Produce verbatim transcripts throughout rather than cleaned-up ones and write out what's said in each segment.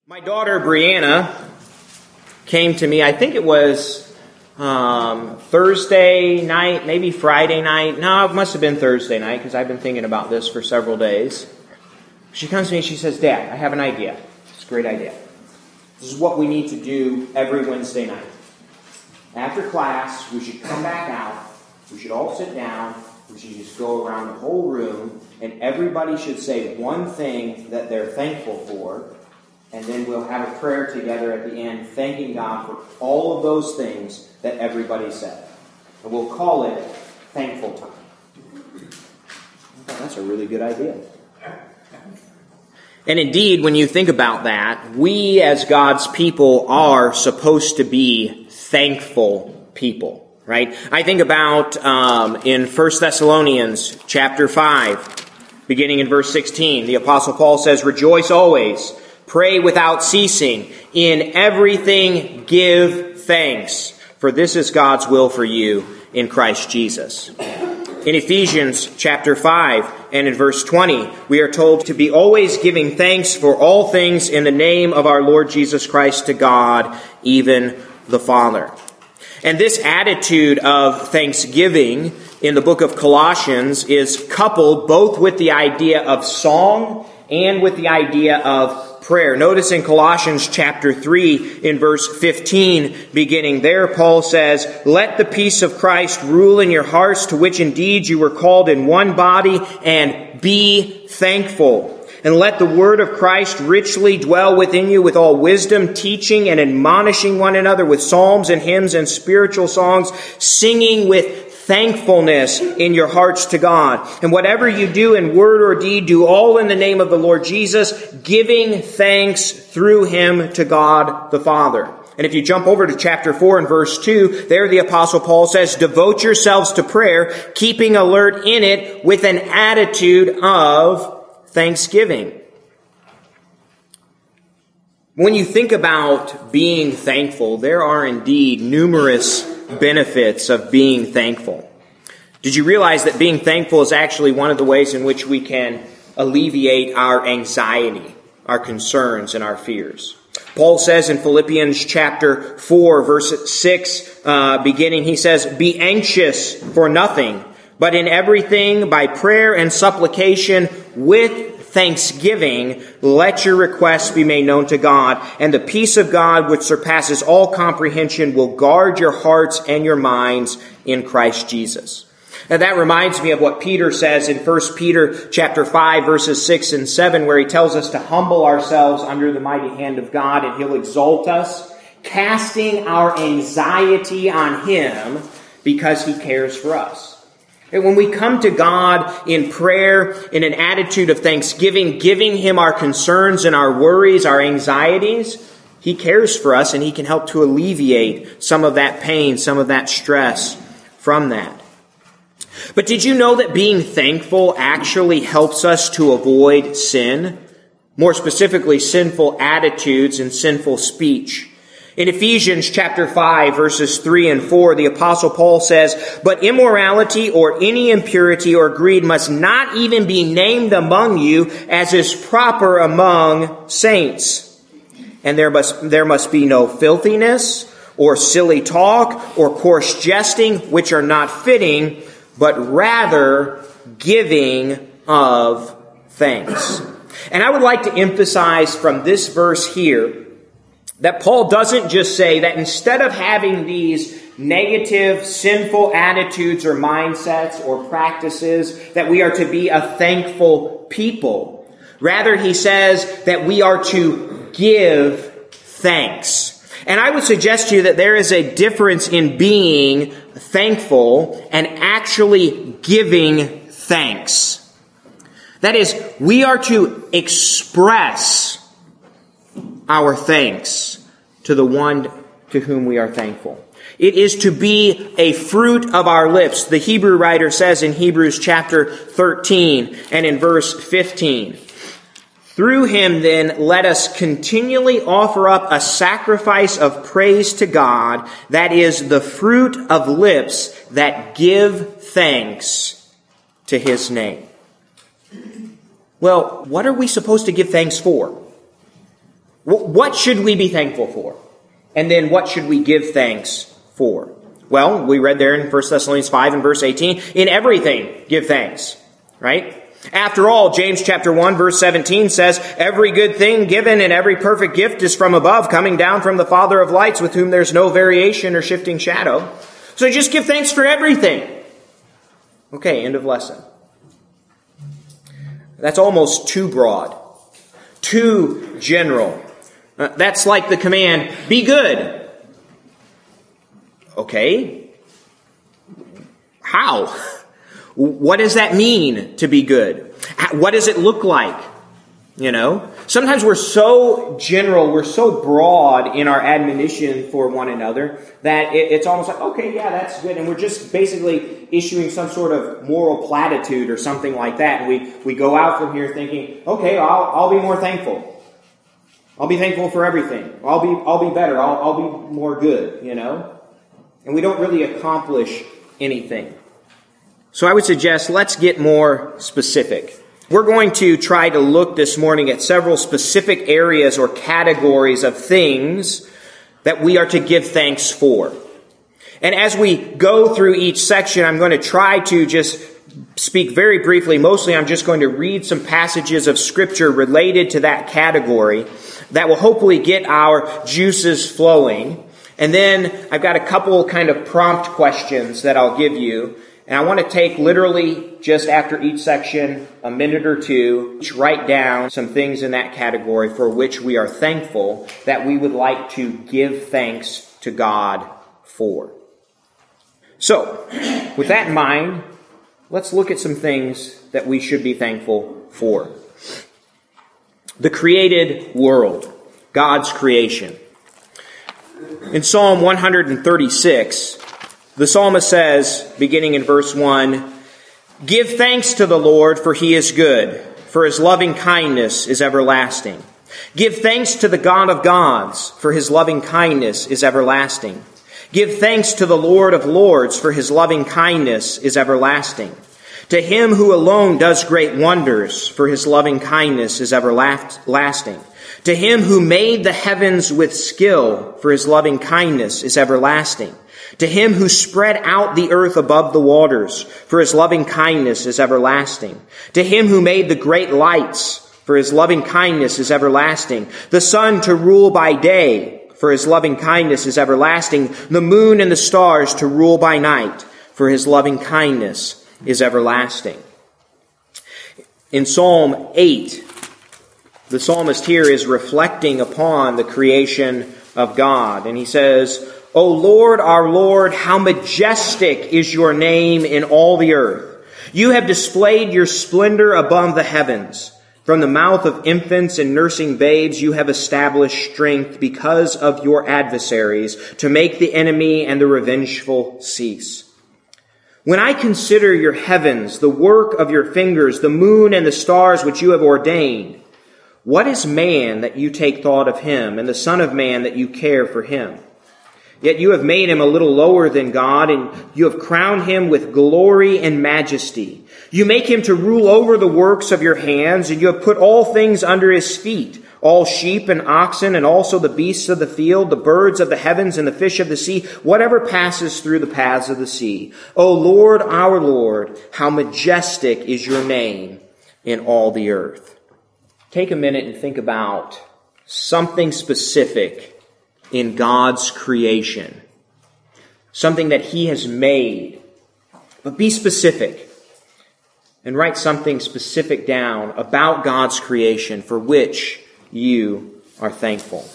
My daughter Brianna came to me, I think it was um, Thursday night, maybe Friday night. No, it must have been Thursday night because I've been thinking about this for several days. She comes to me and she says, "Dad, I have an idea. It's a great idea. This is what we need to do every Wednesday night. After class, we should come back out. We should all sit down. We should just go around the whole room, and everybody should say one thing that they're thankful for. And then we'll have a prayer together at the end, thanking God for all of those things that everybody said. And we'll call it Thankful Time." I thought that's a really good idea. And indeed, when you think about that, we as God's people are supposed to be thankful people, right? I think about um, in First Thessalonians chapter five, beginning in verse sixteen, the Apostle Paul says, "Rejoice always. Pray without ceasing. In everything give thanks, for this is God's will for you in Christ Jesus." In Ephesians chapter five and in verse twenty, we are told to be always giving thanks for all things in the name of our Lord Jesus Christ to God, even the Father. And this attitude of thanksgiving in the book of Colossians is coupled both with the idea of song and with the idea of prayer. Notice in Colossians chapter three in verse fifteen, beginning there, Paul says, "Let the peace of Christ rule in your hearts, to which indeed you were called in one body, and be thankful. And let the word of Christ richly dwell within you with all wisdom, teaching and admonishing one another with psalms and hymns and spiritual songs, singing with thankfulness in your hearts to God. And whatever you do in word or deed, do all in the name of the Lord Jesus, giving thanks through him to God the Father." And if you jump over to chapter four and verse two, there the Apostle Paul says, "Devote yourselves to prayer, keeping alert in it with an attitude of thanksgiving." When you think about being thankful, there are indeed numerous benefits of being thankful. Did you realize that being thankful is actually one of the ways in which we can alleviate our anxiety, our concerns, and our fears? Paul says in Philippians chapter four, verse six, uh, beginning, he says, "Be anxious for nothing, but in everything by prayer and supplication with thanksgiving, let your requests be made known to God, and the peace of God, which surpasses all comprehension, will guard your hearts and your minds in Christ Jesus." And that reminds me of what Peter says in First Peter chapter five, verses six and seven, where he tells us to humble ourselves under the mighty hand of God, and he'll exalt us, casting our anxiety on him because he cares for us. And when we come to God in prayer, in an attitude of thanksgiving, giving him our concerns and our worries, our anxieties, he cares for us and he can help to alleviate some of that pain, some of that stress from that. But did you know that being thankful actually helps us to avoid sin? More specifically, sinful attitudes and sinful speech. In Ephesians chapter five, verses three and four, the Apostle Paul says, "But immorality or any impurity or greed must not even be named among you, as is proper among saints. And there must, there must be no filthiness or silly talk or coarse jesting, which are not fitting, but rather giving of thanks." And I would like to emphasize from this verse here that Paul doesn't just say that instead of having these negative, sinful attitudes or mindsets or practices, that we are to be a thankful people. Rather, he says that we are to give thanks. And I would suggest to you that there is a difference in being thankful and actually giving thanks. That is, we are to express our thanks to the one to whom we are thankful. It is to be a fruit of our lips. The Hebrew writer says in Hebrews chapter thirteen and in verse fifteen, "Through him then let us continually offer up a sacrifice of praise to God, that is the fruit of lips that give thanks to his name." Well, what are we supposed to give thanks for? What should we be thankful for? And then what should we give thanks for? Well, we read there in First Thessalonians five and verse eighteen, in everything give thanks, right? After all, James chapter one verse seventeen says, every good thing given and every perfect gift is from above, coming down from the Father of lights, with whom there's no variation or shifting shadow. So just give thanks for everything. Okay, end of lesson. That's almost too broad, too general. Uh, that's like the command, be good. Okay. How? What does that mean to be good? What does it look like? You know, sometimes we're so general, we're so broad in our admonition for one another that it, it's almost like, okay, yeah, that's good. And we're just basically issuing some sort of moral platitude or something like that. And we, we go out from here thinking, okay, I'll, I'll be more thankful. I'll be thankful for everything. I'll be, I'll be better. I'll, I'll be more good, you know? And we don't really accomplish anything. So I would suggest let's get more specific. We're going to try to look this morning at several specific areas or categories of things that we are to give thanks for. And as we go through each section, I'm going to try to just speak very briefly. Mostly I'm just going to read some passages of Scripture related to that category that will hopefully get our juices flowing. And then I've got a couple kind of prompt questions that I'll give you. And I want to take literally just after each section a minute or two to write down some things in that category for which we are thankful that we would like to give thanks to God for. So, with that in mind, let's look at some things that we should be thankful for. The created world, God's creation. In Psalm one thirty-six, the psalmist says, beginning in verse one, give thanks to the Lord, for he is good, for his loving kindness is everlasting. Give thanks to the God of gods, for his loving kindness is everlasting. Give thanks to the Lord of lords, for his loving kindness is everlasting. To him who alone does great wonders, for his loving kindness is everlasting. To him who made the heavens with skill, for his loving kindness is everlasting. To him who spread out the earth above the waters, for his loving kindness is everlasting. To him who made the great lights, for his loving kindness is everlasting. The sun to rule by day, for his loving kindness is everlasting. The moon and the stars to rule by night, for his loving kindness is everlasting. In Psalm eight, the psalmist here is reflecting upon the creation of God. And he says, O Lord, our Lord, how majestic is your name in all the earth. You have displayed your splendor above the heavens. From the mouth of infants and nursing babes, you have established strength because of your adversaries, to make the enemy and the revengeful cease. When I consider your heavens, the work of your fingers, the moon and the stars which you have ordained, what is man that you take thought of him, and the son of man that you care for him? Yet you have made him a little lower than God, and you have crowned him with glory and majesty. You make him to rule over the works of your hands, and you have put all things under his feet, all sheep and oxen, and also the beasts of the field, the birds of the heavens, and the fish of the sea, whatever passes through the paths of the sea. O Lord, our Lord, how majestic is your name in all the earth. Take a minute and think about something specific in God's creation. Something that he has made. But be specific. And write something specific down about God's creation for which you are thankful.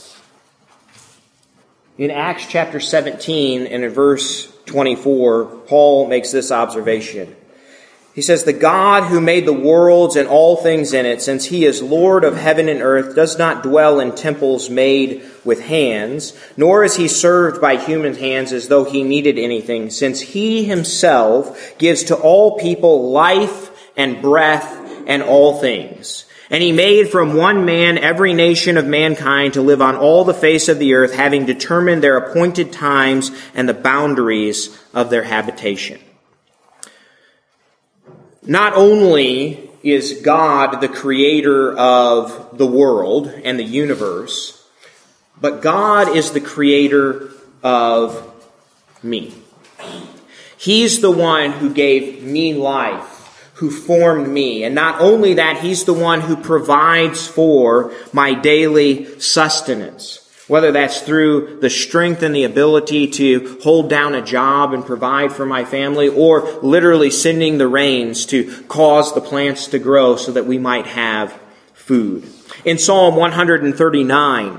In Acts chapter seventeen and in verse twenty-four, Paul makes this observation. He says, the God who made the worlds and all things in it, since he is Lord of heaven and earth, does not dwell in temples made with hands, nor is he served by human hands as though he needed anything, since he himself gives to all people life and breath and all things. And he made from one man every nation of mankind to live on all the face of the earth, having determined their appointed times and the boundaries of their habitation. Not only is God the creator of the world and the universe, but God is the creator of me. He's the one who gave me life, who formed me. And not only that, He's the one who provides for my daily sustenance. Whether that's through the strength and the ability to hold down a job and provide for my family, or literally sending the rains to cause the plants to grow so that we might have food. In Psalm one thirty-nine,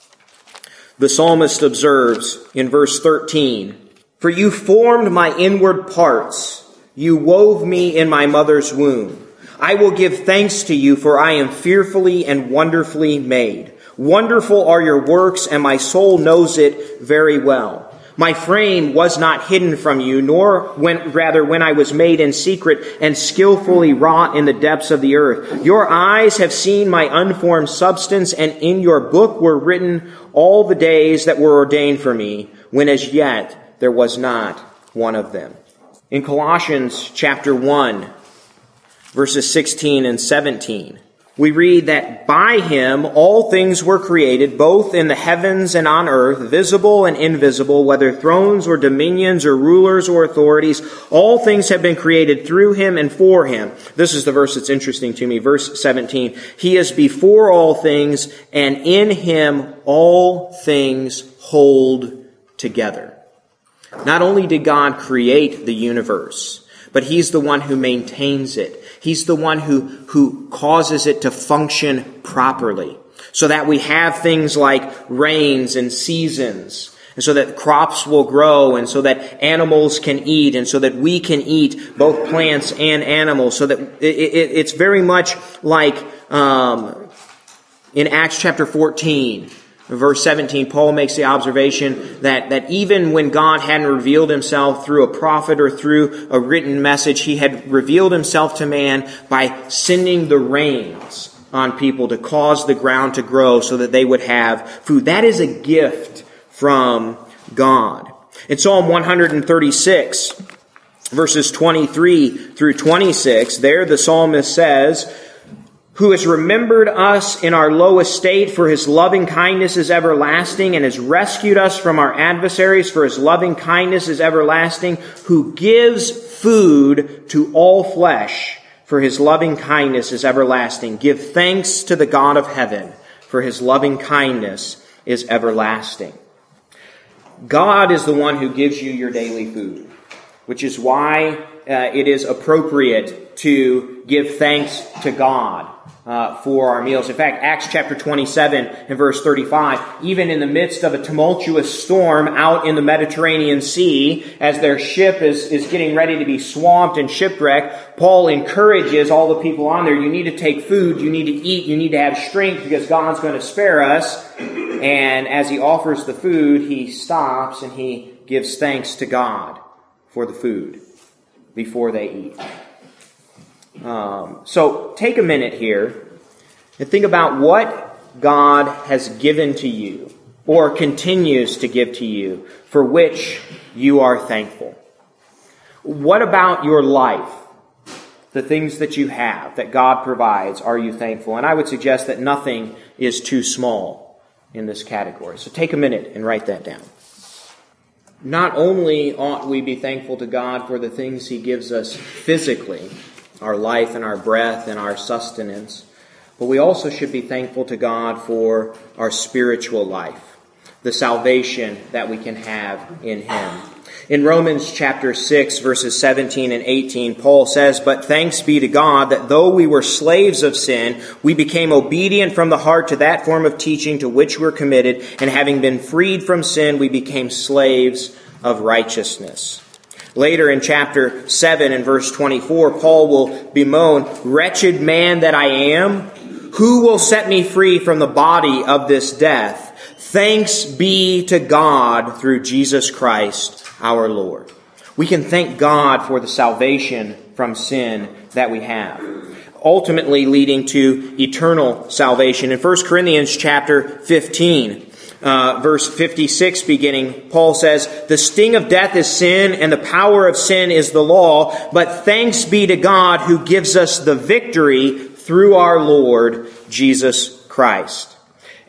the psalmist observes in verse thirteen, "For you formed my inward parts. You wove me in my mother's womb. I will give thanks to you, for I am fearfully and wonderfully made. Wonderful are your works, and my soul knows it very well. My frame was not hidden from you, nor when, rather when I was made in secret and skillfully wrought in the depths of the earth. Your eyes have seen my unformed substance, and in your book were written all the days that were ordained for me, when as yet there was not one of them." In Colossians chapter one, verses sixteen and seventeen, we read that by Him all things were created, both in the heavens and on earth, visible and invisible, whether thrones or dominions or rulers or authorities. All things have been created through Him and for Him. This is the verse that's interesting to me, verse seventeen. "He is before all things, and in Him all things hold together." Not only did God create the universe, but He's the one who maintains it. He's the one who, who causes it to function properly, so that we have things like rains and seasons, and so that crops will grow, and so that animals can eat, and so that we can eat, both plants and animals, so that it, it, it's very much like um, in Acts chapter fourteen. Verse seventeen, Paul makes the observation that, that even when God hadn't revealed Himself through a prophet or through a written message, He had revealed Himself to man by sending the rains on people to cause the ground to grow so that they would have food. That is a gift from God. In Psalm one thirty-six, verses twenty-three through twenty-six, there the psalmist says, "Who has remembered us in our low estate, for His loving kindness is everlasting, and has rescued us from our adversaries, for His loving kindness is everlasting, who gives food to all flesh, for His loving kindness is everlasting. Give thanks to the God of heaven, for His loving kindness is everlasting." God is the one who gives you your daily food, which is why uh, it is appropriate to give thanks to God Uh, for our meals. In fact, Acts chapter twenty-seven and verse thirty-five, even in the midst of a tumultuous storm out in the Mediterranean Sea, as their ship is, is getting ready to be swamped and shipwrecked, Paul encourages all the people on there, you need to take food, you need to eat, you need to have strength because God's going to spare us. And as he offers the food, he stops and he gives thanks to God for the food before they eat. Um, so take a minute here and think about what God has given to you or continues to give to you for which you are thankful. What about your life, the things that you have that God provides, are you thankful? And I would suggest that nothing is too small in this category. So take a minute and write that down. Not only ought we be thankful to God for the things He gives us physically, our life and our breath and our sustenance, but we also should be thankful to God for our spiritual life, the salvation that we can have in Him. In Romans chapter six, verses seventeen and eighteen, Paul says, "But thanks be to God that though we were slaves of sin, we became obedient from the heart to that form of teaching to which we're committed, and having been freed from sin, we became slaves of righteousness." Later in chapter seven and verse twenty-four, Paul will bemoan, "Wretched man that I am, who will set me free from the body of this death? Thanks be to God through Jesus Christ our Lord." We can thank God for the salvation from sin that we have, ultimately leading to eternal salvation. In First Corinthians chapter fifteen, Uh, verse fifty-six beginning, Paul says, "The sting of death is sin, and the power of sin is the law. But thanks be to God who gives us the victory through our Lord Jesus Christ." And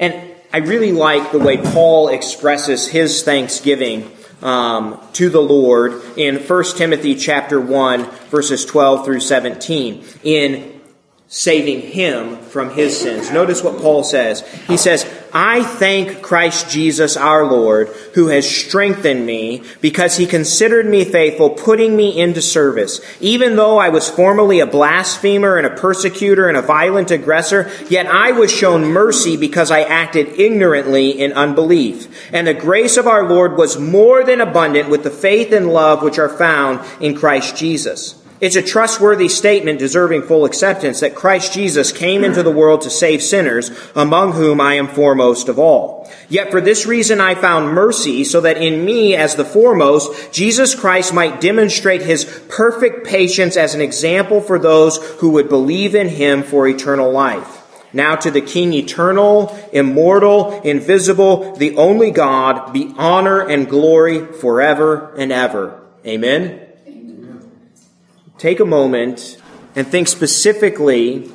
I really like the way Paul expresses his thanksgiving um, to the Lord in First Timothy chapter one, verses twelve through seventeen, in saving him from his sins. Notice what Paul says. He says, I thank Christ Jesus our Lord, who has strengthened me, because he considered me faithful, putting me into service. Even though I was formerly a blasphemer and a persecutor and a violent aggressor, yet I was shown mercy because I acted ignorantly in unbelief. And the grace of our Lord was more than abundant with the faith and love which are found in Christ Jesus. It's a trustworthy statement deserving full acceptance that Christ Jesus came into the world to save sinners, among whom I am foremost of all. Yet for this reason I found mercy, so that in me as the foremost, Jesus Christ might demonstrate his perfect patience as an example for those who would believe in him for eternal life. Now to the King eternal, immortal, invisible, the only God, be honor and glory forever and ever. Amen. Take a moment and think specifically,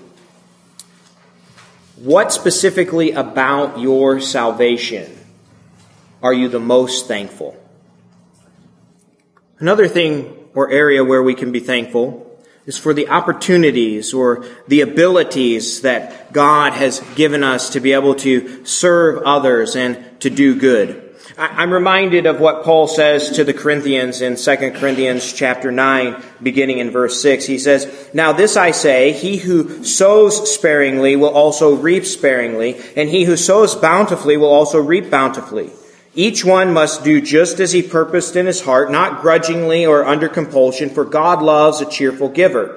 what specifically about your salvation are you the most thankful? Another thing or area where we can be thankful is for the opportunities or the abilities that God has given us to be able to serve others and to do good. I'm reminded of what Paul says to the Corinthians in Second Corinthians chapter nine, beginning in verse six. He says, Now this I say, he who sows sparingly will also reap sparingly, and he who sows bountifully will also reap bountifully. Each one must do just as he purposed in his heart, not grudgingly or under compulsion, for God loves a cheerful giver.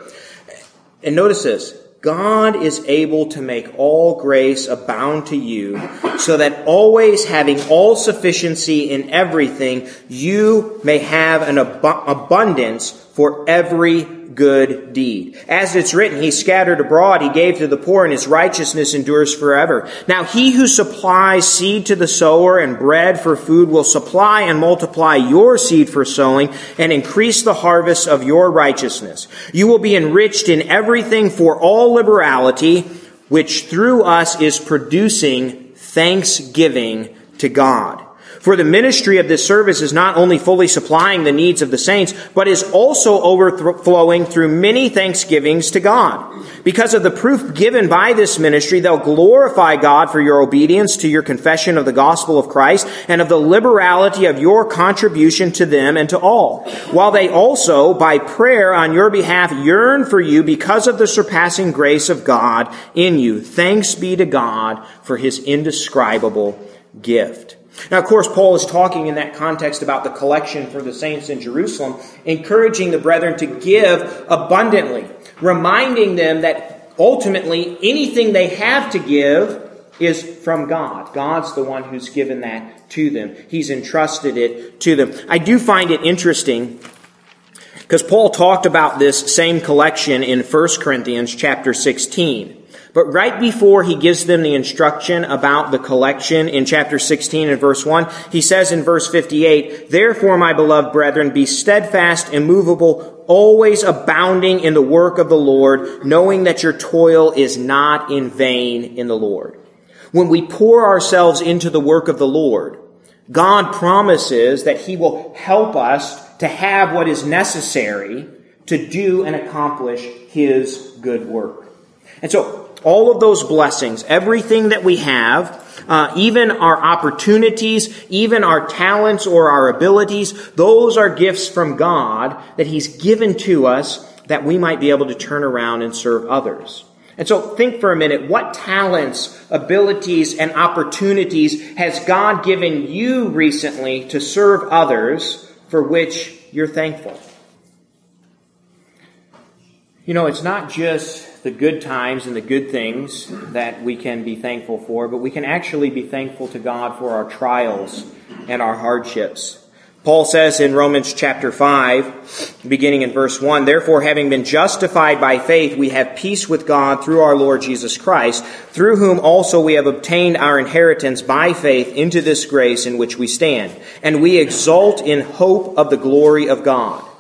And notice this. God is able to make all grace abound to you, so that always having all sufficiency in everything, you may have an ab- abundance for every good deed. As it's written, he scattered abroad, he gave to the poor, and his righteousness endures forever. Now he who supplies seed to the sower and bread for food will supply and multiply your seed for sowing and increase the harvest of your righteousness. You will be enriched in everything for all liberality, which through us is producing thanksgiving to God. For the ministry of this service is not only fully supplying the needs of the saints, but is also overflowing through many thanksgivings to God. Because of the proof given by this ministry, they'll glorify God for your obedience to your confession of the gospel of Christ and of the liberality of your contribution to them and to all. While they also, by prayer on your behalf, yearn for you because of the surpassing grace of God in you. Thanks be to God for his indescribable gift. Now, of course, Paul is talking in that context about the collection for the saints in Jerusalem, encouraging the brethren to give abundantly, reminding them that ultimately anything they have to give is from God. God's the one who's given that to them. He's entrusted it to them. I do find it interesting because Paul talked about this same collection in First Corinthians chapter sixteen. But right before he gives them the instruction about the collection in chapter sixteen and verse one, he says in verse fifty-eight, Therefore, my beloved brethren, be steadfast, immovable, always abounding in the work of the Lord, knowing that your toil is not in vain in the Lord. When we pour ourselves into the work of the Lord, God promises that he will help us to have what is necessary to do and accomplish his good work. And so, all of those blessings, everything that we have, uh, even our opportunities, even our talents or our abilities, those are gifts from God that he's given to us that we might be able to turn around and serve others. And so think for a minute, what talents, abilities, and opportunities has God given you recently to serve others for which you're thankful? You know, it's not just the good times and the good things that we can be thankful for, but we can actually be thankful to God for our trials and our hardships. Paul says in Romans chapter five, beginning in verse one, Therefore, having been justified by faith, we have peace with God through our Lord Jesus Christ, through whom also we have obtained our inheritance by faith into this grace in which we stand. And we exult in hope of the glory of God.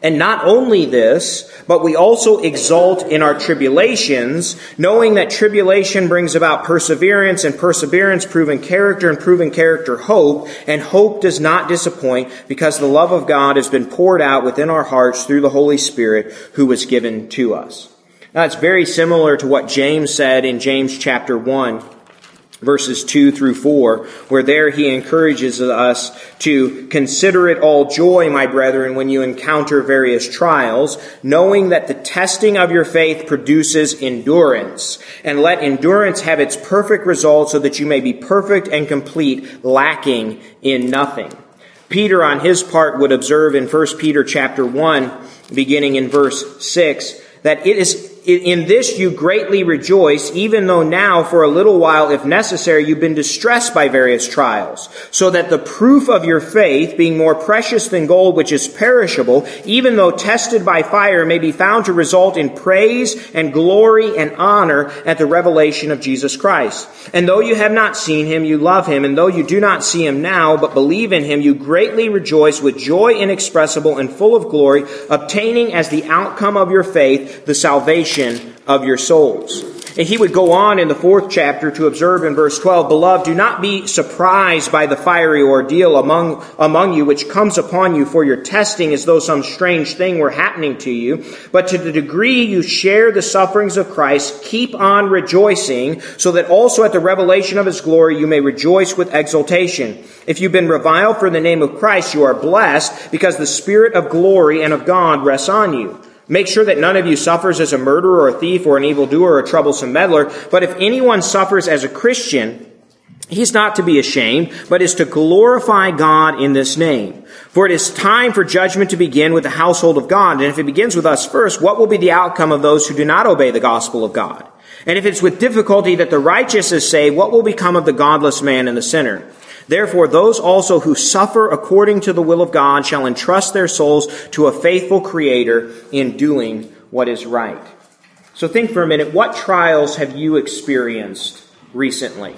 And not only this, but we also exult in our tribulations, knowing that tribulation brings about perseverance, and perseverance proven character, and proven character hope, and hope does not disappoint, because the love of God has been poured out within our hearts through the Holy Spirit who was given to us. Now it's very similar to what James said in James chapter one. Verses two through four, where there he encourages us to consider it all joy, my brethren, when you encounter various trials, knowing that the testing of your faith produces endurance. And let endurance have its perfect result, so that you may be perfect and complete, lacking in nothing. Peter, on his part, would observe in First Peter chapter one, beginning in verse six, that it is in this you greatly rejoice, even though now for a little while, if necessary, you've been distressed by various trials, so that the proof of your faith, being more precious than gold which is perishable, even though tested by fire, may be found to result in praise and glory and honor at the revelation of Jesus Christ. And though you have not seen him, you love him, and though you do not see him now, but believe in him, you greatly rejoice with joy inexpressible and full of glory, obtaining as the outcome of your faith the salvation of your souls. And he would go on in the fourth chapter to observe in verse twelve, Beloved, do not be surprised by the fiery ordeal among, among you, which comes upon you for your testing, as though some strange thing were happening to you. But to the degree you share the sufferings of Christ, keep on rejoicing, so that also at the revelation of his glory you may rejoice with exultation. If you've been reviled for the name of Christ, you are blessed, because the Spirit of glory and of God rests on you. Make sure that none of you suffers as a murderer or a thief or an evildoer or a troublesome meddler. But if anyone suffers as a Christian, he's not to be ashamed, but is to glorify God in this name. For it is time for judgment to begin with the household of God. And if it begins with us first, what will be the outcome of those who do not obey the gospel of God? And if it's with difficulty that the righteous is saved, what will become of the godless man and the sinner? Therefore, those also who suffer according to the will of God shall entrust their souls to a faithful Creator in doing what is right. So think for a minute, what trials have you experienced recently?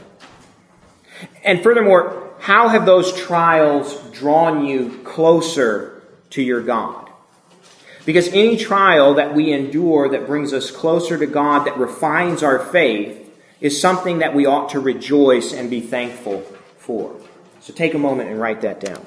And furthermore, how have those trials drawn you closer to your God? Because any trial that we endure that brings us closer to God, that refines our faith, is something that we ought to rejoice and be thankful for. So take a moment and write that down.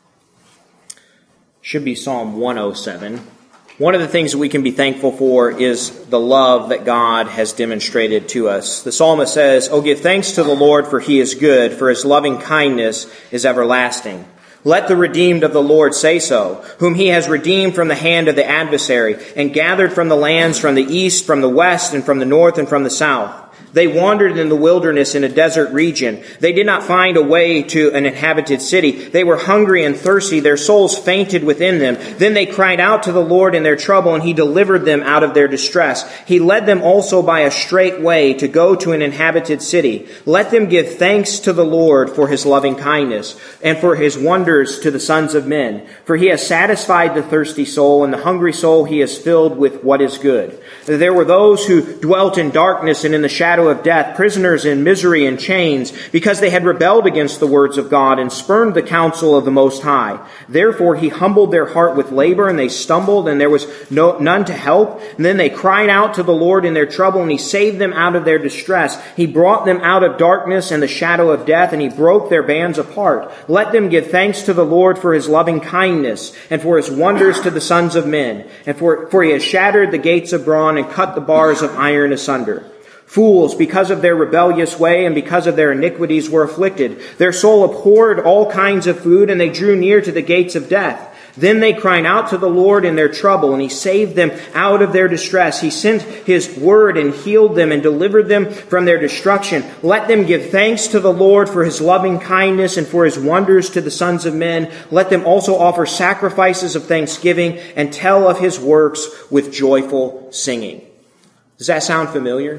Should be Psalm one oh seven. One of the things that we can be thankful for is the love that God has demonstrated to us. The psalmist says, "Oh, give thanks to the Lord, for he is good, for his loving kindness is everlasting. Let the redeemed of the Lord say so, whom he has redeemed from the hand of the adversary, and gathered from the lands from the east, from the west, and from the north, and from the south. They wandered in the wilderness in a desert region. They did not find a way to an inhabited city. They were hungry and thirsty. Their souls fainted within them. Then they cried out to the Lord in their trouble, and he delivered them out of their distress. He led them also by a straight way to go to an inhabited city. Let them give thanks to the Lord for his loving kindness, and for his wonders to the sons of men. For he has satisfied the thirsty soul, and the hungry soul he has filled with what is good. There were those who dwelt in darkness and in the shadow of death, prisoners in misery and chains, because they had rebelled against the words of God and spurned the counsel of the Most High. Therefore he humbled their heart with labor, and they stumbled, and there was no, none to help. And then they cried out to the Lord in their trouble, and he saved them out of their distress. He brought them out of darkness and the shadow of death, and he broke their bands apart. Let them give thanks to the Lord for his loving kindness, and for his wonders to the sons of men. And for, for he has shattered the gates of bronze and cut the bars of iron asunder. Fools, because of their rebellious way and because of their iniquities, were afflicted. Their soul abhorred all kinds of food, and they drew near to the gates of death. Then they cried out to the Lord in their trouble, and he saved them out of their distress. He sent his word and healed them and delivered them from their destruction. Let them give thanks to the Lord for his loving kindness and for his wonders to the sons of men. Let them also offer sacrifices of thanksgiving and tell of his works with joyful singing." Does that sound familiar?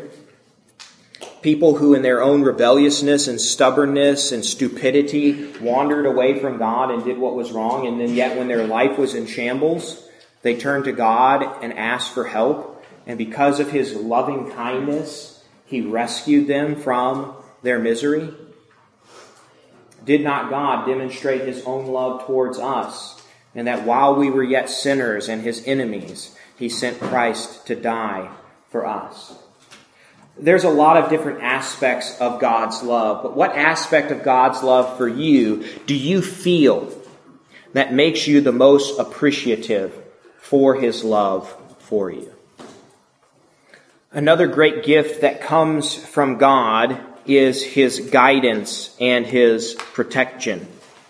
People who in their own rebelliousness and stubbornness and stupidity wandered away from God and did what was wrong, and then yet when their life was in shambles, they turned to God and asked for help. And because of his loving kindness, he rescued them from their misery. Did not God demonstrate his own love towards us and that while we were yet sinners and his enemies, he sent Christ to die for us. There's a lot of different aspects of God's love, but what aspect of God's love for you do you feel that makes you the most appreciative for his love for you? Another great gift that comes from God is his guidance and his protection.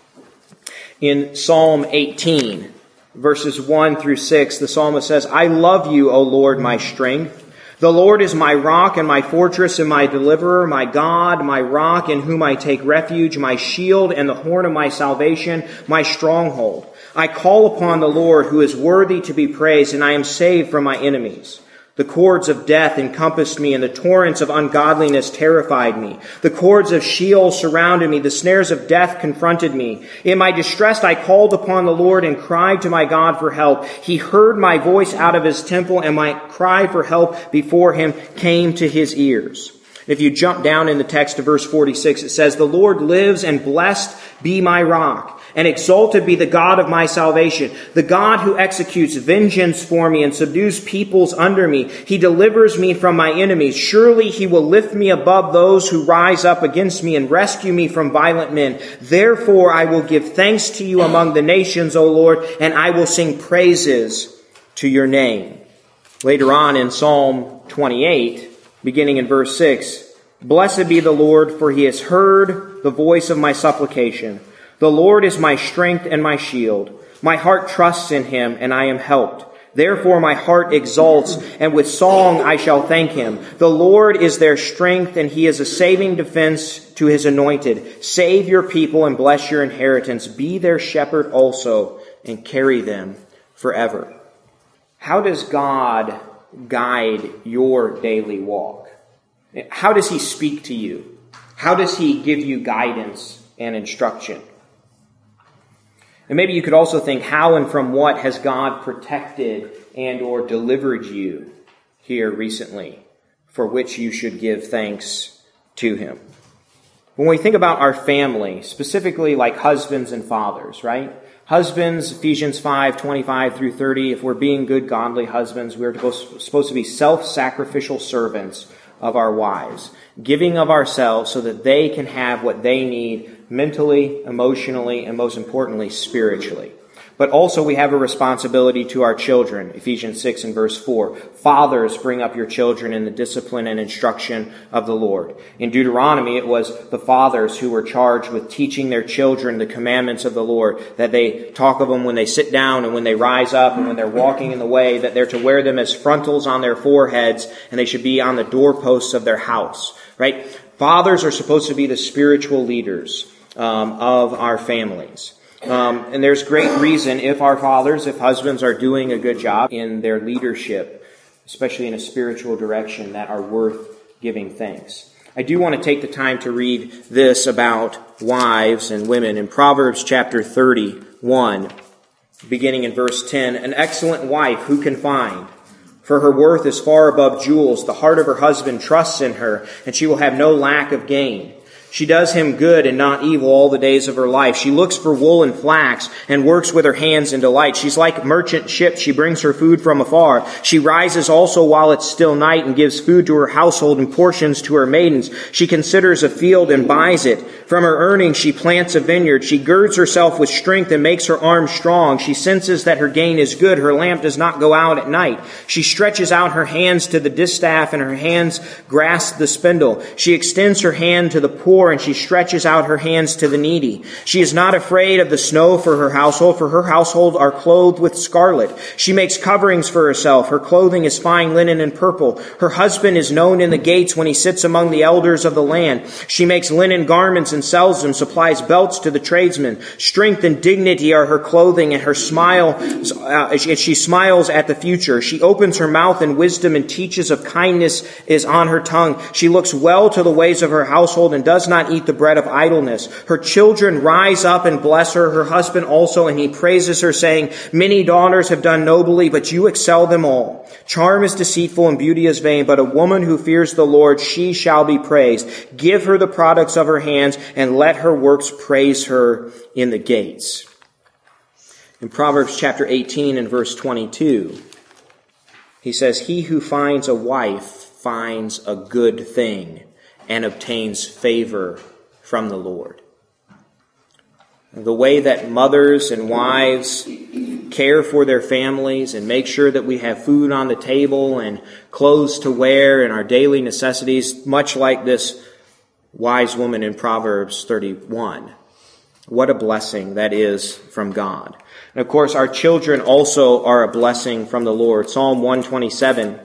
In Psalm eighteen, verses one through six, the psalmist says, I love you, O Lord, my strength. The Lord is my rock and my fortress and my deliverer, my God, my rock in whom I take refuge, my shield and the horn of my salvation, my stronghold. I call upon the Lord who is worthy to be praised, and I am saved from my enemies. The cords of death encompassed me, and the torrents of ungodliness terrified me. The cords of Sheol surrounded me. The snares of death confronted me. In my distress I called upon the Lord and cried to my God for help. He heard my voice out of his temple, and my cry for help before him came to his ears. If you jump down in the text to verse forty-six, it says, The Lord lives, and blessed be my rock, and exalted be the God of my salvation, the God who executes vengeance for me and subdues peoples under me. He delivers me from my enemies. Surely he will lift me above those who rise up against me and rescue me from violent men. Therefore I will give thanks to you among the nations, O Lord, and I will sing praises to your name. Later on in Psalm twenty-eight, beginning in verse six, Blessed be the Lord, for he has heard the voice of my supplication. The Lord is my strength and my shield. My heart trusts in him, and I am helped. Therefore my heart exults, and with song I shall thank him. The Lord is their strength, and he is a saving defense to his anointed. Save your people and bless your inheritance. Be their shepherd also, and carry them forever. How does God guide your daily walk? How does he speak to you? How does he give you guidance and instruction? And maybe you could also think, how and from what has God protected and or delivered you here recently, for which you should give thanks to him? When we think about our family, specifically like husbands and fathers, right? Husbands, Ephesians five, twenty-five through thirty, if we're being good, godly husbands, we're supposed to be self-sacrificial servants of our wives, giving of ourselves so that they can have what they need mentally, emotionally, and most importantly, spiritually. But also we have a responsibility to our children. Ephesians six and verse four. Fathers, bring up your children in the discipline and instruction of the Lord. In Deuteronomy, it was the fathers who were charged with teaching their children the commandments of the Lord, that they talk of them when they sit down and when they rise up and when they're walking in the way, that they're to wear them as frontals on their foreheads, and they should be on the doorposts of their house, right? Fathers are supposed to be the spiritual leaders um, of our families. Um, and there's great reason if our fathers, if husbands are doing a good job in their leadership, especially in a spiritual direction, that are worth giving thanks. I do want to take the time to read this about wives and women. In Proverbs chapter thirty-one, beginning in verse ten, An excellent wife who can find? For her worth is far above jewels. The heart of her husband trusts in her, and she will have no lack of gain. She does him good and not evil all the days of her life. She looks for wool and flax and works with her hands in delight. She's like merchant ships. She brings her food from afar. She rises also while it's still night and gives food to her household and portions to her maidens. She considers a field and buys it. From her earnings she plants a vineyard. She girds herself with strength and makes her arms strong. She senses that her gain is good. Her lamp does not go out at night. She stretches out her hands to the distaff, and her hands grasp the spindle. She extends her hand to the poor, and she stretches out her hands to the needy. She is not afraid of the snow for her household, for her household are clothed with scarlet. She makes coverings for herself. Her clothing is fine linen and purple. Her husband is known in the gates when he sits among the elders of the land. She makes linen garments and sells them, supplies belts to the tradesmen. Strength and dignity are her clothing, and her smile, uh, she smiles at the future. She opens her mouth in wisdom, and teaches of kindness is on her tongue. She looks well to the ways of her household and does not eat the bread of idleness. Her children rise up and bless her, her husband also, and he praises her, saying, Many daughters have done nobly, but you excel them all. Charm is deceitful and beauty is vain, but a woman who fears the Lord, she shall be praised. Give her the products of her hands, and let her works praise her in the gates. In Proverbs chapter eighteen and verse twenty-two, he says, "He who finds a wife finds a good thing and obtains favor from the Lord." The way that mothers and wives care for their families and make sure that we have food on the table and clothes to wear and our daily necessities, much like this wise woman in Proverbs thirty-one. What a blessing that is from God. And of course, our children also are a blessing from the Lord. Psalm one twenty-seven,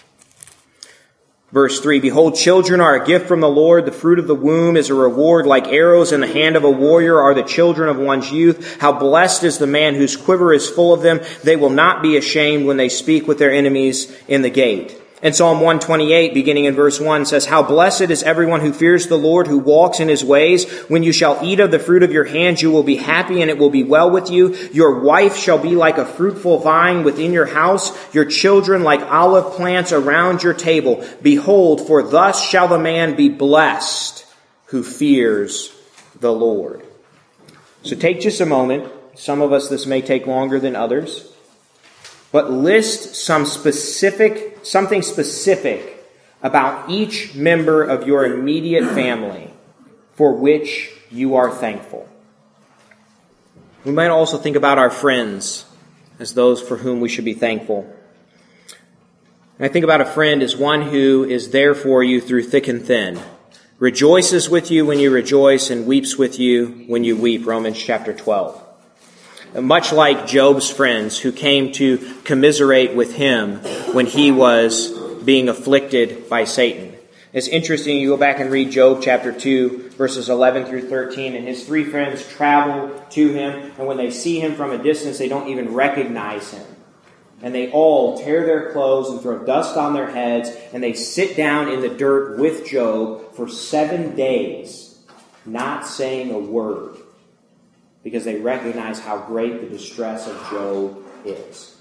verse three, "Behold, children are a gift from the Lord. The fruit of the womb is a reward. Like arrows in the hand of a warrior are the children of one's youth. How blessed is the man whose quiver is full of them. They will not be ashamed when they speak with their enemies in the gate." And Psalm one twenty-eight, beginning in verse one, says, "How blessed is everyone who fears the Lord, who walks in his ways. When you shall eat of the fruit of your hands, you will be happy, and it will be well with you. Your wife shall be like a fruitful vine within your house, your children like olive plants around your table. Behold, for thus shall the man be blessed who fears the Lord." So take just a moment. Some of us, this may take longer than others. But list some specific, something specific about each member of your immediate family for which you are thankful. We might also think about our friends as those for whom we should be thankful. And I think about a friend as one who is there for you through thick and thin, rejoices with you when you rejoice, and weeps with you when you weep, Romans chapter twelve. Much like Job's friends who came to commiserate with him when he was being afflicted by Satan. It's interesting, you go back and read Job chapter two, verses eleven through thirteen, and his three friends travel to him, and when they see him from a distance, they don't even recognize him. And they all tear their clothes and throw dust on their heads, and they sit down in the dirt with Job for seven days, not saying a word, because they recognize how great the distress of Job is.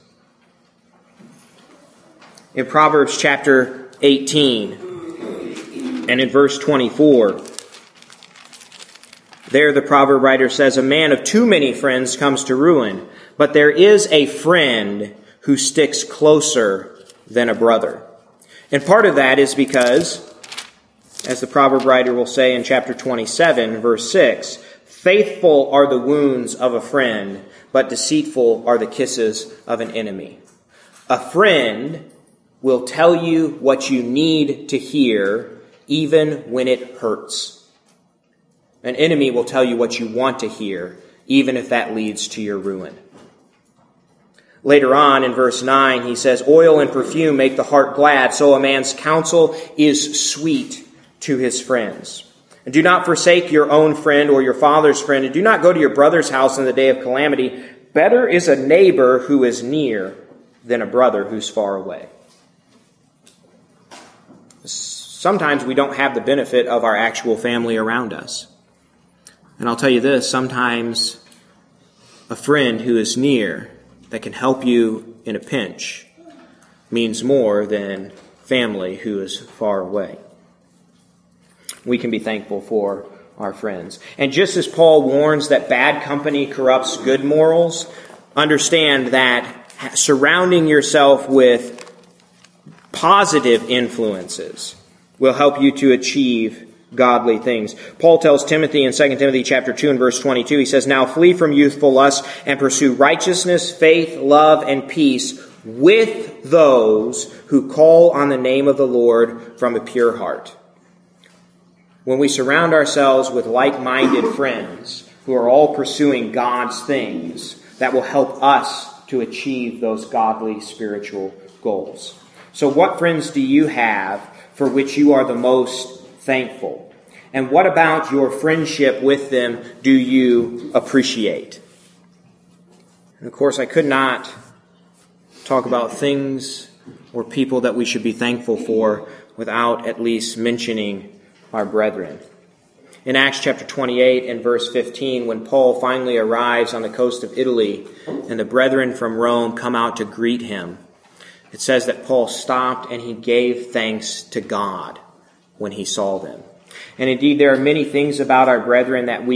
In Proverbs chapter eighteen and in verse twenty-four, there the proverb writer says, "A man of too many friends comes to ruin, but there is a friend who sticks closer than a brother." And part of that is because, as the proverb writer will say in chapter twenty-seven, verse six, "Faithful are the wounds of a friend, but deceitful are the kisses of an enemy." A friend will tell you what you need to hear, even when it hurts. An enemy will tell you what you want to hear, even if that leads to your ruin. Later on in verse nine, he says, "Oil and perfume make the heart glad, so a man's counsel is sweet to his friends. And do not forsake your own friend or your father's friend, and do not go to your brother's house in the day of calamity. Better is a neighbor who is near than a brother who's far away." Sometimes we don't have the benefit of our actual family around us. And I'll tell you this, sometimes a friend who is near that can help you in a pinch means more than family who is far away. We can be thankful for our friends. And just as Paul warns that bad company corrupts good morals, understand that surrounding yourself with positive influences will help you to achieve godly things. Paul tells Timothy in Second Timothy chapter two and verse twenty-two, he says, "Now flee from youthful lusts and pursue righteousness, faith, love, and peace with those who call on the name of the Lord from a pure heart." When we surround ourselves with like-minded friends who are all pursuing God's things, that will help us to achieve those godly spiritual goals. So what friends do you have for which you are the most thankful? And what about your friendship with them do you appreciate? And of course, I could not talk about things or people that we should be thankful for without at least mentioning our brethren. In Acts chapter twenty-eight and verse fifteen, when Paul finally arrives on the coast of Italy and the brethren from Rome come out to greet him, it says that Paul stopped and he gave thanks to God when he saw them. And indeed, there are many things about our brethren that we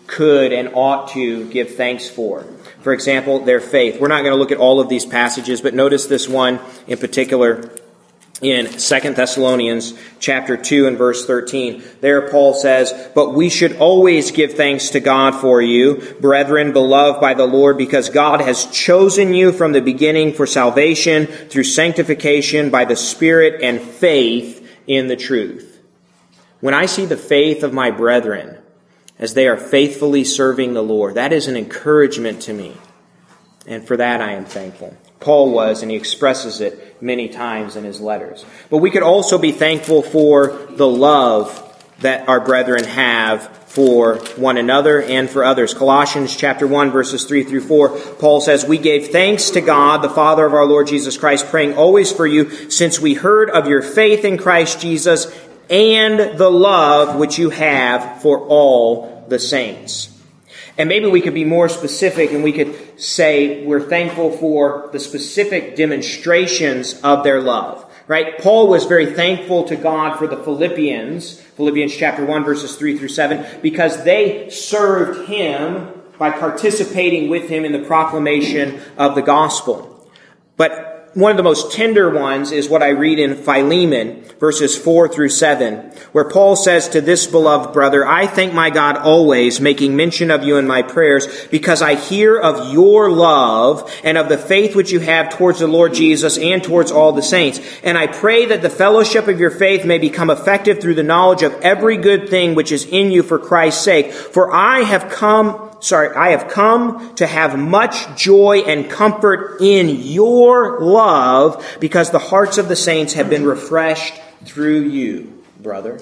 could and ought to give thanks for. For example, their faith. We're not going to look at all of these passages, but notice this one in particular in Second Thessalonians chapter two and verse thirteen. There Paul says, "But we should always give thanks to God for you, brethren, beloved by the Lord, because God has chosen you from the beginning for salvation through sanctification by the Spirit and faith in the truth." When I see the faith of my brethren as they are faithfully serving the Lord, that is an encouragement to me. And for that I am thankful. Paul was, and he expresses it many times in his letters. But we could also be thankful for the love that our brethren have for one another and for others. Colossians chapter one, verses three through four, Paul says, "We gave thanks to God, the Father of our Lord Jesus Christ, praying always for you, since we heard of your faith in Christ Jesus and the love which you have for all the saints." And maybe we could be more specific and we could say we're thankful for the specific demonstrations of their love. Right? Paul was very thankful to God for the Philippians, Philippians chapter one, verses three through seven, because they served him by participating with him in the proclamation of the gospel. But one of the most tender ones is what I read in Philemon, verses four through seven, where Paul says to this beloved brother, "I thank my God always, making mention of you in my prayers, because I hear of your love and of the faith which you have towards the Lord Jesus and towards all the saints. And I pray that the fellowship of your faith may become effective through the knowledge of every good thing which is in you for Christ's sake. For I have come Sorry, I have come to have much joy and comfort in your love, because the hearts of the saints have been refreshed through you, brother."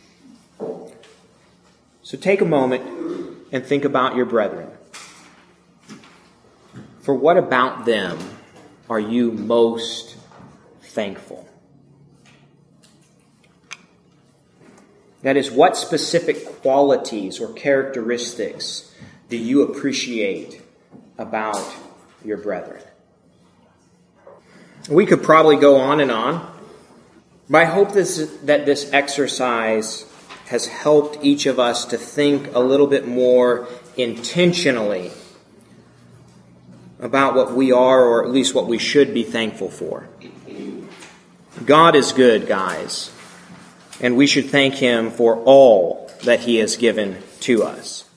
So take a moment and think about your brethren. For what about them are you most thankful? That is, what specific qualities or characteristics do you appreciate about your brethren? We could probably go on and on, but I hope this, that this exercise has helped each of us to think a little bit more intentionally about what we are, or at least what we should be thankful for. God is good, guys, and we should thank Him for all that He has given to us.